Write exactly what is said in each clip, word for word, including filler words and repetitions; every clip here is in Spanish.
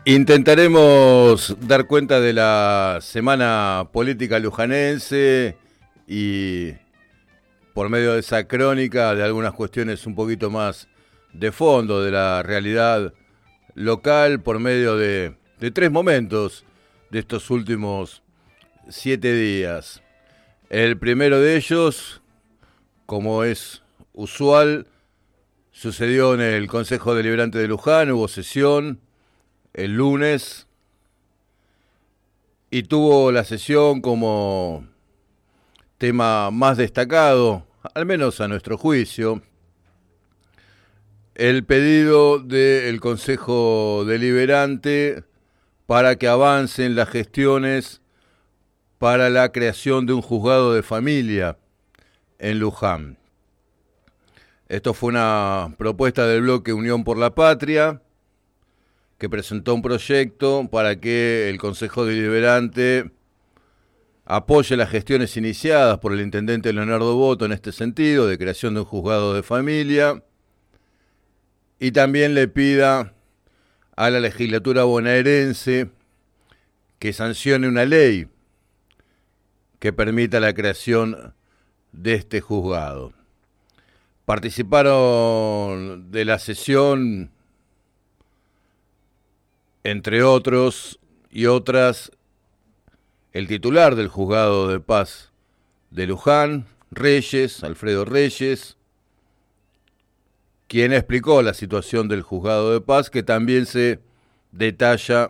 Intentaremos dar cuenta de la semana política lujanense y por medio de esa crónica de algunas cuestiones un poquito más de fondo de la realidad local por medio de, de tres momentos de estos últimos siete días. El primero de ellos, como es usual, sucedió en el Consejo Deliberante de Luján, hubo sesión el lunes y tuvo la sesión como tema más destacado, al menos a nuestro juicio, el pedido del Consejo Deliberante para que avancen las gestiones para la creación de un juzgado de familia en Luján. Esto fue una propuesta del bloque Unión por la Patria, que presentó un proyecto para que el Consejo Deliberante apoye las gestiones iniciadas por el intendente Leonardo Boto en este sentido, de creación de un juzgado de familia, y también le pida a la legislatura bonaerense que sancione una ley que permita la creación de este juzgado. Participaron de la sesión, entre otros y otras, el titular del Juzgado de Paz de Luján, Reyes, Alfredo Reyes, quien explicó la situación del Juzgado de Paz, que también se detalla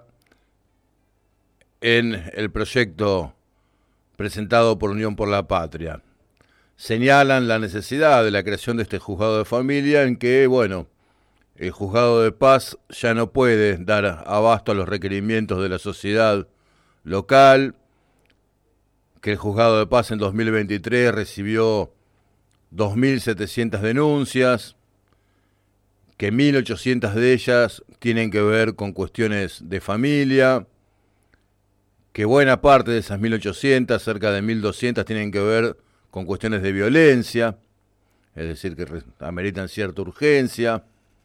en el proyecto presentado por Unión por la Patria. Señalan la necesidad de la creación de este juzgado de familia, en que, bueno, el Juzgado de Paz ya no puede dar abasto a los requerimientos de la sociedad local, que el Juzgado de Paz en dos mil veintitrés recibió dos mil setecientas denuncias, que mil ochocientas de ellas tienen que ver con cuestiones de familia, que buena parte de esas mil ochocientas, cerca de mil doscientas, tienen que ver con cuestiones de violencia, es decir, que ameritan cierta urgencia.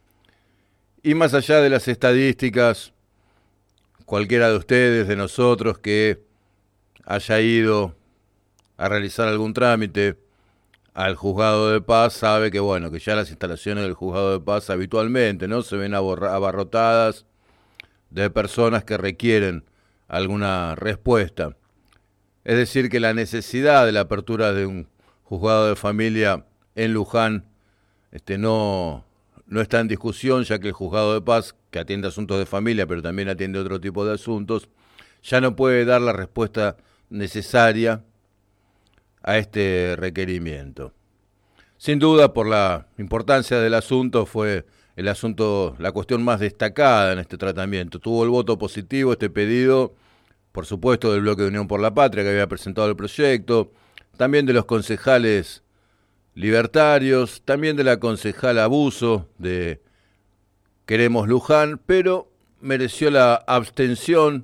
Y más allá de las estadísticas, cualquiera de ustedes, de nosotros, que haya ido a realizar algún trámite al Juzgado de Paz, sabe que, bueno, que ya las instalaciones del Juzgado de Paz habitualmente, ¿no?, se ven abarrotadas de personas que requieren alguna respuesta. Es decir, que la necesidad de la apertura de un juzgado de familia en Luján este, no... no está en discusión, ya que el Juzgado de Paz, que atiende asuntos de familia, pero también atiende otro tipo de asuntos, ya no puede dar la respuesta necesaria a este requerimiento. Sin duda, por la importancia del asunto, fue el asunto, la cuestión más destacada en este tratamiento. Tuvo el voto positivo este pedido, por supuesto, del bloque de Unión por la Patria, que había presentado el proyecto, también de los concejales libertarios, también de la concejala Abuso de Queremos Luján, pero mereció la abstención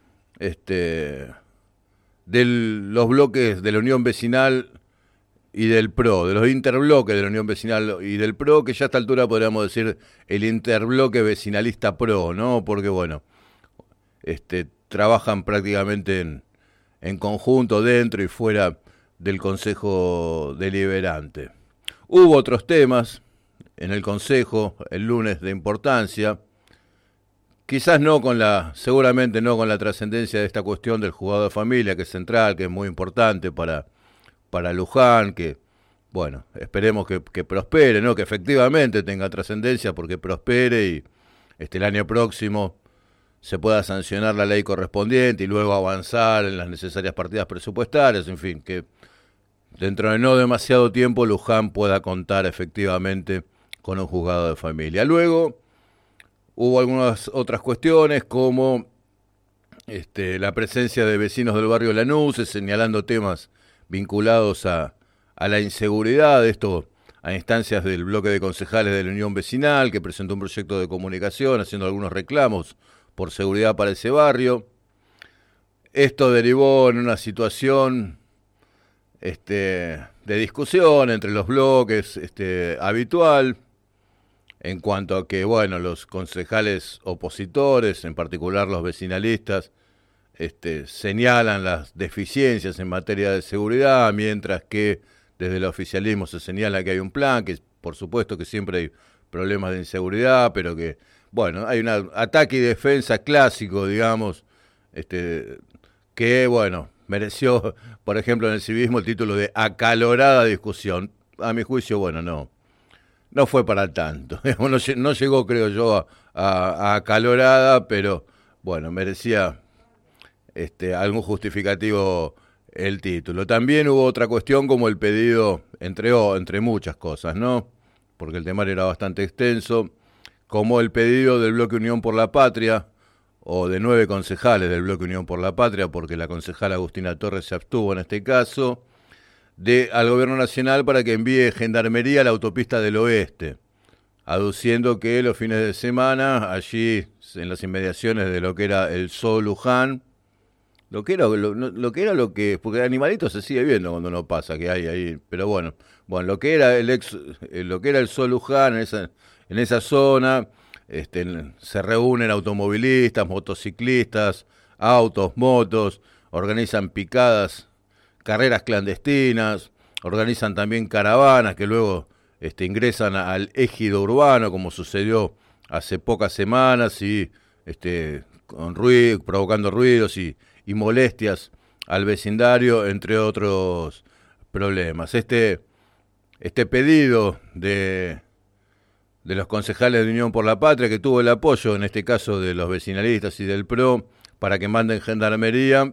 este, de los bloques de la Unión Vecinal y del P R O, de los interbloques de la Unión Vecinal y del P R O, que ya a esta altura podríamos decir el interbloque vecinalista P R O, ¿no? Porque, bueno, este, trabajan prácticamente en, en conjunto dentro y fuera del Consejo Deliberante. Hubo otros temas en el Consejo el lunes de importancia, quizás no con la, seguramente no con la trascendencia de esta cuestión del juzgado de familia, que es central, que es muy importante para, para Luján, que, bueno, esperemos que, que prospere, ¿no?, que efectivamente tenga trascendencia porque prospere y este, el año próximo se pueda sancionar la ley correspondiente y luego avanzar en las necesarias partidas presupuestarias, en fin, que dentro de no demasiado tiempo Luján pueda contar efectivamente con un juzgado de familia. Luego hubo algunas otras cuestiones como este, la presencia de vecinos del barrio Lanús, señalando temas vinculados a, a la inseguridad, esto a instancias del bloque de concejales de la Unión Vecinal, que presentó un proyecto de comunicación haciendo algunos reclamos por seguridad para ese barrio. Esto derivó en una situación este, de discusión entre los bloques este, habitual, en cuanto a que, bueno, los concejales opositores, en particular los vecinalistas, este, señalan las deficiencias en materia de seguridad, mientras que desde el oficialismo se señala que hay un plan, que por supuesto que siempre hay problemas de inseguridad, pero que, bueno, hay un ataque y defensa clásico, digamos, este, que, bueno, mereció, por ejemplo, en el civismo el título de acalorada discusión. A mi juicio, bueno, no, no fue para tanto. No, no llegó, creo yo, a, a, a acalorada, pero, bueno, merecía este, algún justificativo el título. También hubo otra cuestión como el pedido, entre, entre muchas cosas, ¿no? Porque el temario era bastante extenso, como el pedido del Bloque Unión por la Patria, o de nueve concejales del Bloque Unión por la Patria, porque la concejala Agustina Torres se abstuvo en este caso, de, al Gobierno Nacional para que envíe gendarmería a la autopista del Oeste, aduciendo que los fines de semana, allí en las inmediaciones de lo que era el Zoo Luján, lo que era lo, lo que era lo que, porque el animalito se sigue viendo cuando no pasa, que hay ahí, pero bueno, bueno, lo que era el ex, lo que era el Zoo Luján en esa, en esa zona, este, se reúnen automovilistas, motociclistas, autos, motos, organizan picadas, carreras clandestinas, organizan también caravanas que luego este, ingresan al ejido urbano, como sucedió hace pocas semanas, y este, con ruido, provocando ruidos y, y molestias al vecindario, entre otros problemas. Este, este pedido de, de los concejales de Unión por la Patria, que tuvo el apoyo, en este caso, de los vecinalistas y del P R O, para que manden gendarmería,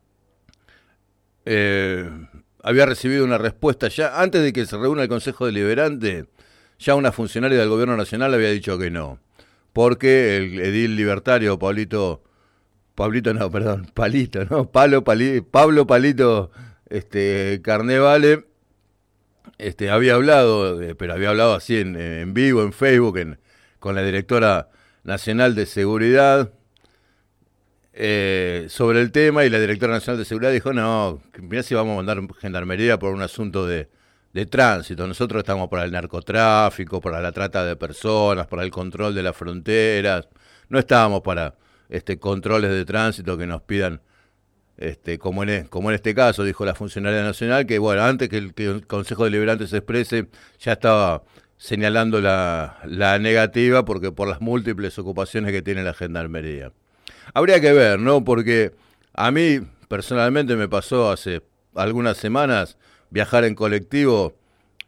eh, había recibido una respuesta ya, antes de que se reúna el Consejo Deliberante, ya una funcionaria del Gobierno Nacional había dicho que no, porque el edil libertario Pablito, Pablito no, perdón, Palito, ¿no? Palo, Pali, Pablo Palito este, Carnevale, este, había hablado, eh, pero había hablado así en, en vivo, en Facebook, en, con la directora nacional de seguridad, eh, sobre el tema, y la directora nacional de seguridad dijo, no, mirá si vamos a mandar gendarmería por un asunto de, de tránsito, nosotros estamos para el narcotráfico, para la trata de personas, para el control de las fronteras, no estábamos para este controles de tránsito que nos pidan, este, como, en, como en este caso, dijo la funcionaria nacional, que bueno, antes que el, que el Consejo Deliberante se exprese, ya estaba señalando la, la negativa, porque por las múltiples ocupaciones que tiene la gendarmería. Habría que ver, ¿no? Porque a mí personalmente me pasó hace algunas semanas viajar en colectivo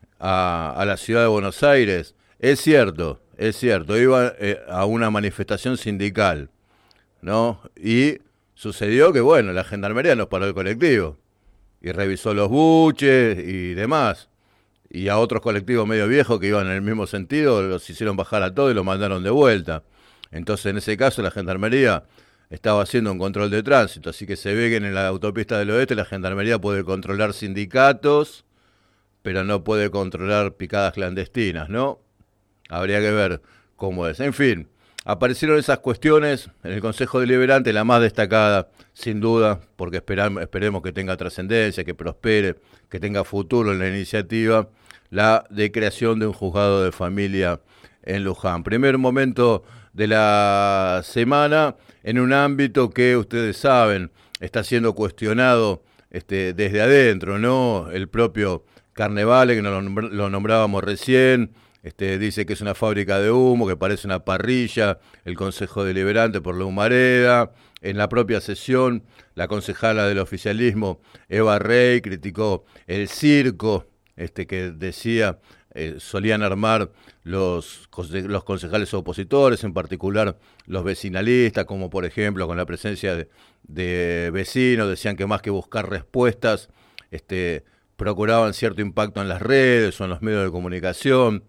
a, a la ciudad de Buenos Aires. Es cierto, es cierto, iba eh, a una manifestación sindical, ¿no? Y sucedió que, bueno, la gendarmería nos paró el colectivo y revisó los buches y demás. Y a otros colectivos medio viejos que iban en el mismo sentido los hicieron bajar a todos y los mandaron de vuelta. Entonces, en ese caso, la gendarmería estaba haciendo un control de tránsito. Así que se ve que en la autopista del Oeste la gendarmería puede controlar sindicatos, pero no puede controlar picadas clandestinas, ¿no? Habría que ver cómo es. En fin, aparecieron esas cuestiones en el Consejo Deliberante, la más destacada, sin duda, porque esperamos, esperemos que tenga trascendencia, que prospere, que tenga futuro en la iniciativa, la de creación de un juzgado de familia en Luján. Primer momento de la semana en un ámbito que ustedes saben está siendo cuestionado este, desde adentro, ¿no? El propio Carnevale, que lo, nombr- lo nombrábamos recién, este, dice que es una fábrica de humo, que parece una parrilla, el Consejo Deliberante por la humareda. En la propia sesión, la concejala del oficialismo, Eva Rey, criticó el circo este, que decía eh, solían armar los, los concejales opositores, en particular los vecinalistas, como por ejemplo con la presencia de, de vecinos, decían que más que buscar respuestas, este, procuraban cierto impacto en las redes o en los medios de comunicación,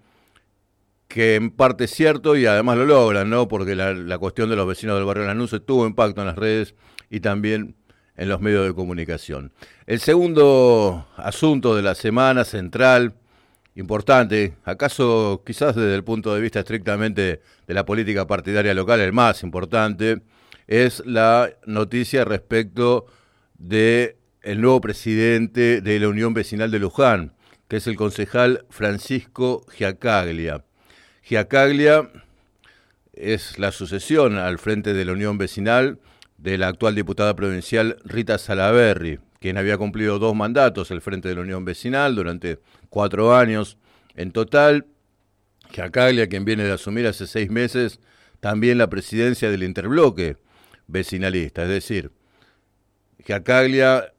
que en parte es cierto y además lo logran, ¿no? Porque la, la cuestión de los vecinos del barrio Lanús tuvo impacto en las redes y también en los medios de comunicación. El segundo asunto de la semana central, importante, acaso quizás desde el punto de vista estrictamente de la política partidaria local, el más importante, es la noticia respecto de el nuevo presidente de la Unión Vecinal de Luján, que es el concejal Francisco Giacaglia. Giacaglia es la sucesión al frente de la Unión Vecinal de la actual diputada provincial Rita Salaberry, quien había cumplido dos mandatos al frente de la Unión Vecinal durante cuatro años en total. Giacaglia, quien viene de asumir hace seis meses también la presidencia del interbloque vecinalista, es decir, Giacaglia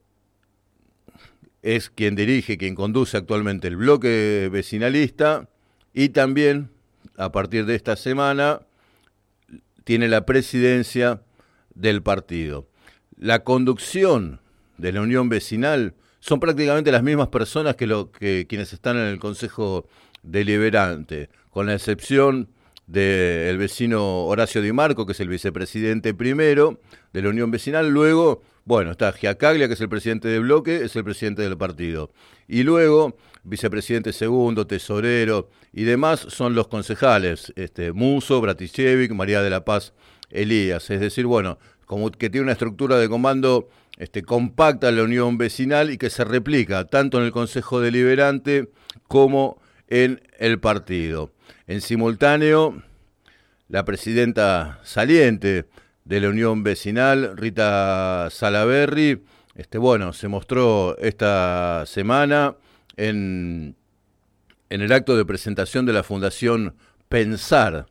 es quien dirige, quien conduce actualmente el bloque vecinalista y también, a partir de esta semana, tiene la presidencia del partido. La conducción de la Unión Vecinal son prácticamente las mismas personas que, lo, que quienes están en el Consejo Deliberante, con la excepción del vecino Horacio Di Marco, que es el vicepresidente primero de la Unión Vecinal. Luego, bueno, está Giacaglia, que es el presidente del bloque, es el presidente del partido. Y luego, vicepresidente segundo, tesorero y demás son los concejales, este, Musso, Braticevic, María de la Paz, Elías. Es decir, bueno, como que tiene una estructura de comando este, compacta en la Unión Vecinal y que se replica tanto en el Consejo Deliberante como en el partido. En simultáneo, la presidenta saliente de la Unión Vecinal, Rita Salaberry, este, bueno, se mostró esta semana en, en el acto de presentación de la Fundación Pensar,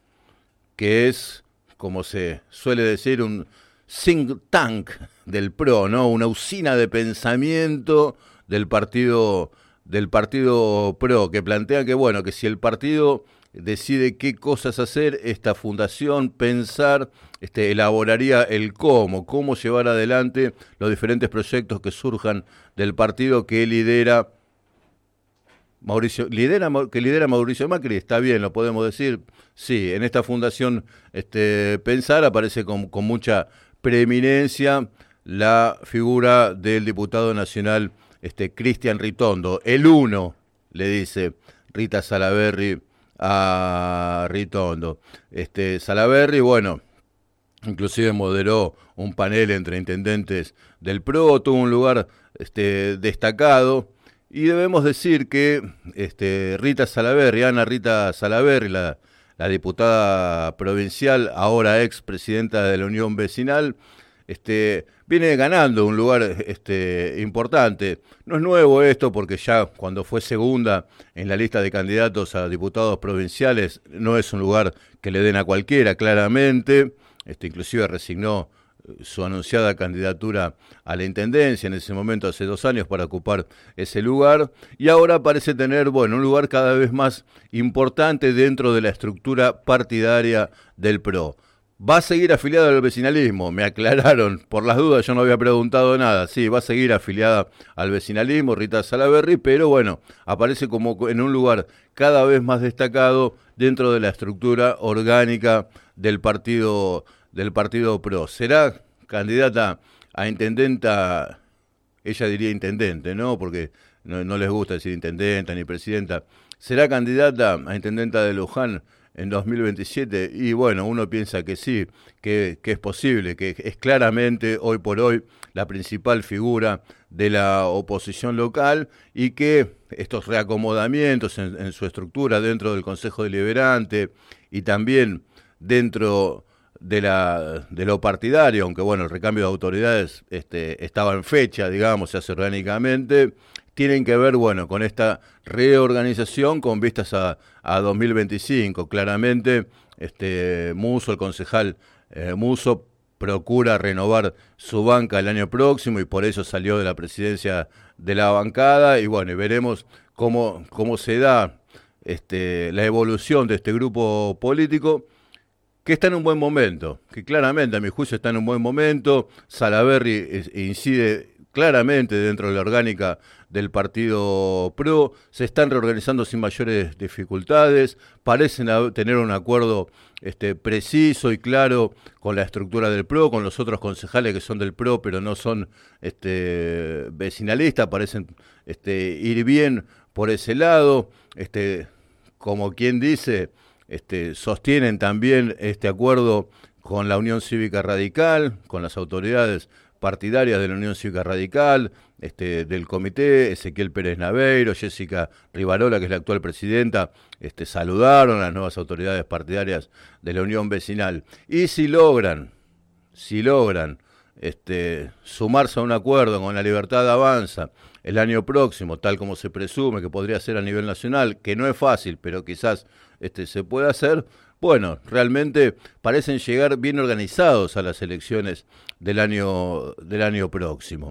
que es, como se suele decir, un think tank del P R O, ¿no? Una usina de pensamiento del partido del partido P R O, que plantea que, bueno, que si el partido decide qué cosas hacer, esta fundación Pensar este, elaboraría el cómo, cómo llevar adelante los diferentes proyectos que surjan del partido que lidera Mauricio, lidera, que lidera Mauricio Macri. Está bien, lo podemos decir. Sí, en esta fundación este, Pensar aparece con, con mucha preeminencia la figura del diputado nacional este, Cristian Ritondo, el uno, le dice Rita Salaberry a Ritondo. Este, Salaberry, bueno, inclusive moderó un panel entre intendentes del P R O, tuvo un lugar este, destacado. Y debemos decir que este, Rita Salaberry, Ana Rita Salaberry, la, la diputada provincial, ahora ex presidenta de la Unión Vecinal, este, viene ganando un lugar este, importante. No es nuevo esto, porque ya cuando fue segunda en la lista de candidatos a diputados provinciales, no es un lugar que le den a cualquiera, claramente. Este, inclusive resignó su anunciada candidatura a la intendencia en ese momento, hace dos años, para ocupar ese lugar, y ahora parece tener, bueno, un lugar cada vez más importante dentro de la estructura partidaria del P R O. Va a seguir afiliada al vecinalismo, me aclararon, por las dudas yo no había preguntado nada. Sí, va a seguir afiliada al vecinalismo, Rita Salaberry, pero bueno, aparece como en un lugar cada vez más destacado dentro de la estructura orgánica del partido del partido P R O. Será candidata a intendenta, ella diría intendente, ¿no? Porque no, no les gusta decir intendenta ni presidenta. Será candidata a intendenta de Luján en dos mil veintisiete, y bueno, uno piensa que sí, que, que es posible, que es claramente hoy por hoy la principal figura de la oposición local, y que estos reacomodamientos en, en su estructura dentro del Consejo Deliberante y también dentro de la de lo partidario, aunque bueno, el recambio de autoridades este, estaba en fecha, digamos, se hace orgánicamente, tienen que ver, bueno, con esta reorganización con vistas a, a dos mil veinticinco. Claramente, este Musso, el concejal eh, Musso, procura renovar su banca el año próximo y por eso salió de la presidencia de la bancada. Y bueno, y veremos cómo, cómo se da este, la evolución de este grupo político, que está en un buen momento, que claramente, a mi juicio, está en un buen momento. Salaberry incide claramente dentro de la orgánica del partido P R O, se están reorganizando sin mayores dificultades, parecen tener un acuerdo este, preciso y claro con la estructura del P R O, con los otros concejales que son del P R O pero no son este, vecinalistas, parecen este, ir bien por ese lado, este, como quien dice, este, sostienen también este acuerdo con la Unión Cívica Radical, con las autoridades partidarias de la Unión Cívica Radical, este, del comité, Ezequiel Pérez Naveiro, Jessica Rivarola, que es la actual presidenta, este, saludaron a las nuevas autoridades partidarias de la Unión Vecinal. Y si logran, si logran este, sumarse a un acuerdo con la Libertad Avanza el año próximo, tal como se presume que podría ser a nivel nacional, que no es fácil, pero quizás este, se pueda hacer, bueno, realmente parecen llegar bien organizados a las elecciones del año, del año próximo.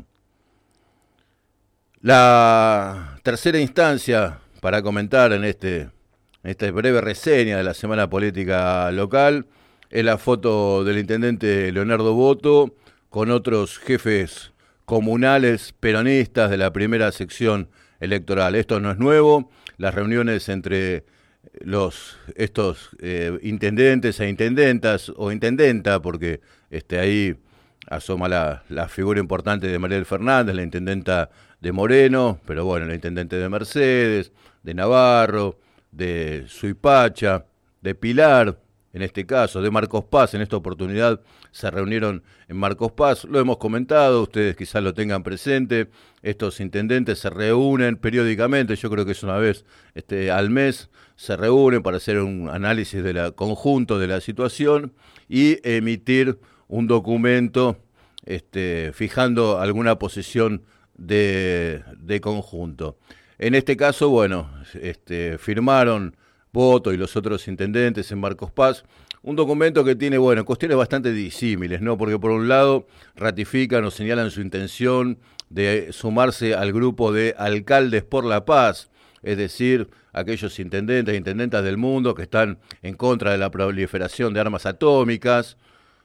La tercera instancia para comentar en, este, en esta breve reseña de la semana política local es la foto del intendente Leonardo Boto con otros jefes comunales peronistas de la primera sección electoral. Esto no es nuevo, las reuniones entre los estos eh, intendentes e intendentas, o intendenta, porque este, ahí asoma la, la figura importante de Mariel Fernández, la intendenta de Moreno, pero bueno, la intendente de Mercedes, de Navarro, de Suipacha, de Pilar, en este caso, de Marcos Paz. En esta oportunidad se reunieron en Marcos Paz, lo hemos comentado, ustedes quizás lo tengan presente, estos intendentes se reúnen periódicamente, yo creo que es una vez este, al mes, se reúnen para hacer un análisis de la, conjunto de la situación y emitir un documento este, fijando alguna posición de, de conjunto. En este caso, bueno, este, firmaron Boto y los otros intendentes en Marcos Paz un documento que tiene, bueno, cuestiones bastante disímiles, ¿no? Porque por un lado ratifican o señalan su intención de sumarse al grupo de Alcaldes por la Paz, es decir, aquellos intendentes e intendentas del mundo que están en contra de la proliferación de armas atómicas,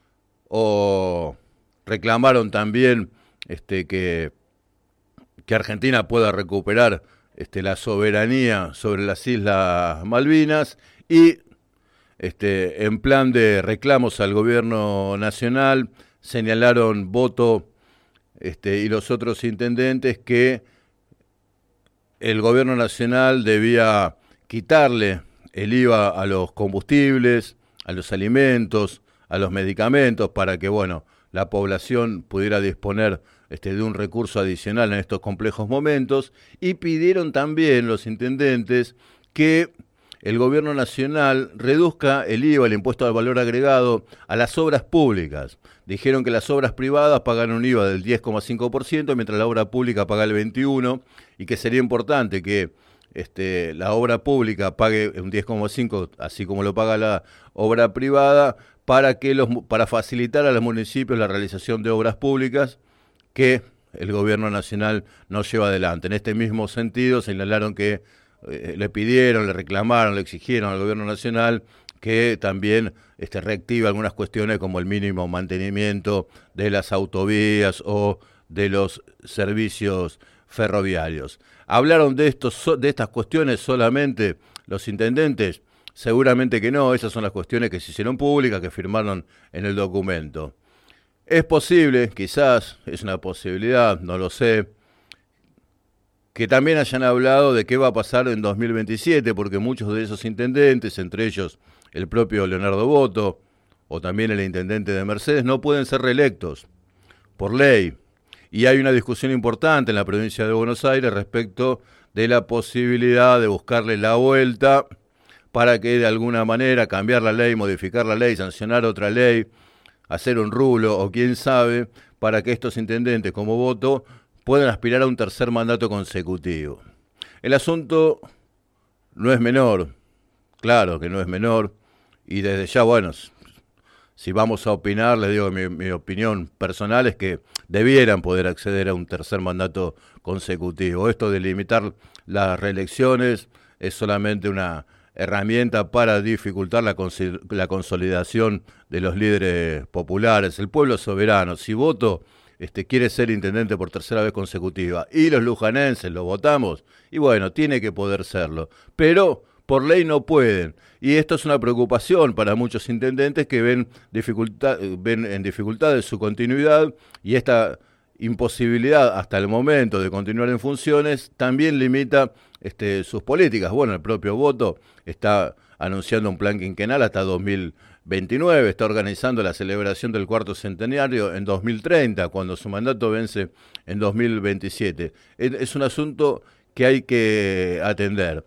o reclamaron también este, que, que Argentina pueda recuperar este, la soberanía sobre las Islas Malvinas, y este, en plan de reclamos al gobierno nacional señalaron Boto este, y los otros intendentes que el gobierno nacional debía quitarle el I V A a los combustibles, a los alimentos, a los medicamentos, para que, bueno, la población pudiera disponer este, de un recurso adicional en estos complejos momentos, y pidieron también los intendentes que el gobierno nacional reduzca el I V A, el impuesto al valor agregado, a las obras públicas. Dijeron que las obras privadas pagan un I V A del diez coma cinco por ciento, mientras la obra pública paga el veintiuno por ciento, y que sería importante que este, la obra pública pague un diez coma cinco por ciento, así como lo paga la obra privada, para, que los, para facilitar a los municipios la realización de obras públicas que el gobierno nacional no lleva adelante. En este mismo sentido, señalaron que eh, le pidieron, le reclamaron, le exigieron al gobierno nacional que también este, reactive algunas cuestiones como el mínimo mantenimiento de las autovías o de los servicios ferroviarios. ¿Hablaron de, estos, de estas cuestiones solamente los intendentes? Seguramente que no, esas son las cuestiones que se hicieron públicas, que firmaron en el documento. Es posible, quizás, es una posibilidad, no lo sé, que también hayan hablado de qué va a pasar en dos mil veintisiete, porque muchos de esos intendentes, entre ellos el propio Leonardo Boto, o también el intendente de Mercedes, no pueden ser reelectos por ley. Y hay una discusión importante en la provincia de Buenos Aires respecto de la posibilidad de buscarle la vuelta para que de alguna manera cambiar la ley, modificar la ley, sancionar otra ley, hacer un rulo o quién sabe, para que estos intendentes como Boto puedan aspirar a un tercer mandato consecutivo. El asunto no es menor, claro que no es menor, y desde ya, bueno, si vamos a opinar, les digo mi, mi opinión personal es que debieran poder acceder a un tercer mandato consecutivo. Esto de limitar las reelecciones es solamente una herramienta para dificultar la, cons- la consolidación de los líderes populares. El pueblo soberano, si Boto este, quiere ser intendente por tercera vez consecutiva y los lujanenses lo votamos, y bueno, tiene que poder serlo, pero por ley no pueden. Y esto es una preocupación para muchos intendentes que ven, dificultad, ven en dificultades su continuidad, y esta imposibilidad hasta el momento de continuar en funciones también limita este, sus políticas. Bueno, el propio Boto está anunciando un plan quinquenal hasta dos mil veintinueve, está organizando la celebración del cuarto centenario en dos mil treinta, cuando su mandato vence en dos mil veintisiete. Es, es un asunto que hay que atender.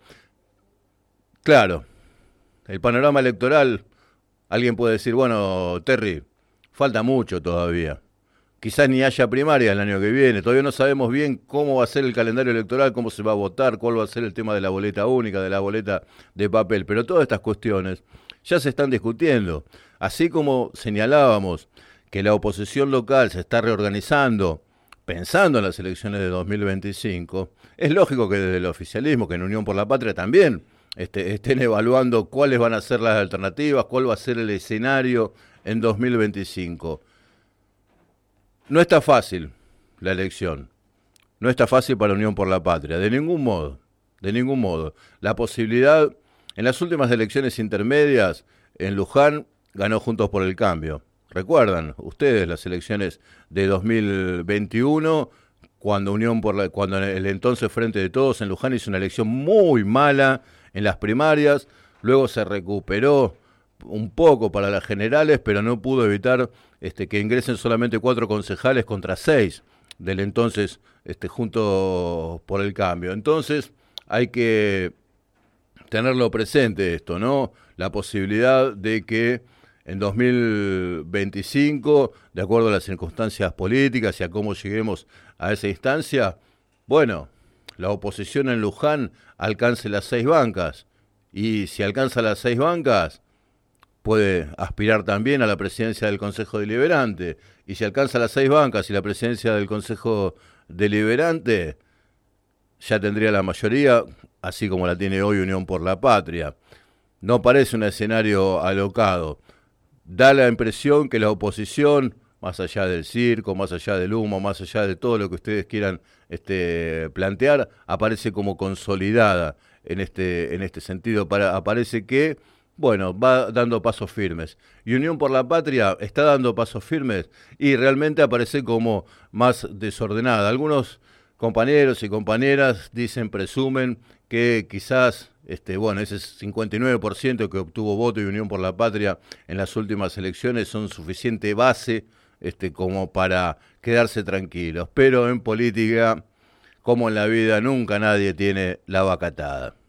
Claro, el panorama electoral, alguien puede decir, bueno, Terry, falta mucho todavía. Quizás ni haya primaria el año que viene, todavía no sabemos bien cómo va a ser el calendario electoral, cómo se va a votar, cuál va a ser el tema de la boleta única, de la boleta de papel, pero todas estas cuestiones ya se están discutiendo. Así como señalábamos que la oposición local se está reorganizando, pensando en las elecciones de dos mil veinticinco, es lógico que desde el oficialismo, que en Unión por la Patria también, este, estén evaluando cuáles van a ser las alternativas, cuál va a ser el escenario en dos mil veinticinco. No está fácil la elección, no está fácil para Unión por la Patria, de ningún modo, de ningún modo. La posibilidad, en las últimas elecciones intermedias, en Luján ganó Juntos por el Cambio. ¿Recuerdan ustedes las elecciones de dos mil veintiuno, cuando Unión por la, cuando el entonces Frente de Todos en Luján hizo una elección muy mala en las primarias, luego se recuperó un poco para las generales, pero no pudo evitar este, que ingresen solamente cuatro concejales contra seis del entonces este, Juntos por el Cambio. Entonces hay que tenerlo presente esto, ¿no? La posibilidad de que en dos mil veinticinco, de acuerdo a las circunstancias políticas y a cómo lleguemos a esa instancia, bueno, la oposición en Luján alcance las seis bancas, y si alcanza las seis bancas, puede aspirar también a la presidencia del Consejo Deliberante, y si alcanza las seis bancas y la presidencia del Consejo Deliberante, ya tendría la mayoría, así como la tiene hoy Unión por la Patria. No parece un escenario alocado. Da la impresión que la oposición, más allá del circo, más allá del humo, más allá de todo lo que ustedes quieran este, plantear, aparece como consolidada en este, en este sentido. Para, aparece que, bueno, va dando pasos firmes. Y Unión por la Patria está dando pasos firmes y realmente aparece como más desordenada. Algunos compañeros y compañeras dicen, presumen que quizás, este, bueno, ese cincuenta y nueve por ciento que obtuvo voto y Unión por la Patria en las últimas elecciones son suficiente base este, como para quedarse tranquilos. Pero en política, como en la vida, nunca nadie tiene la vaca atada.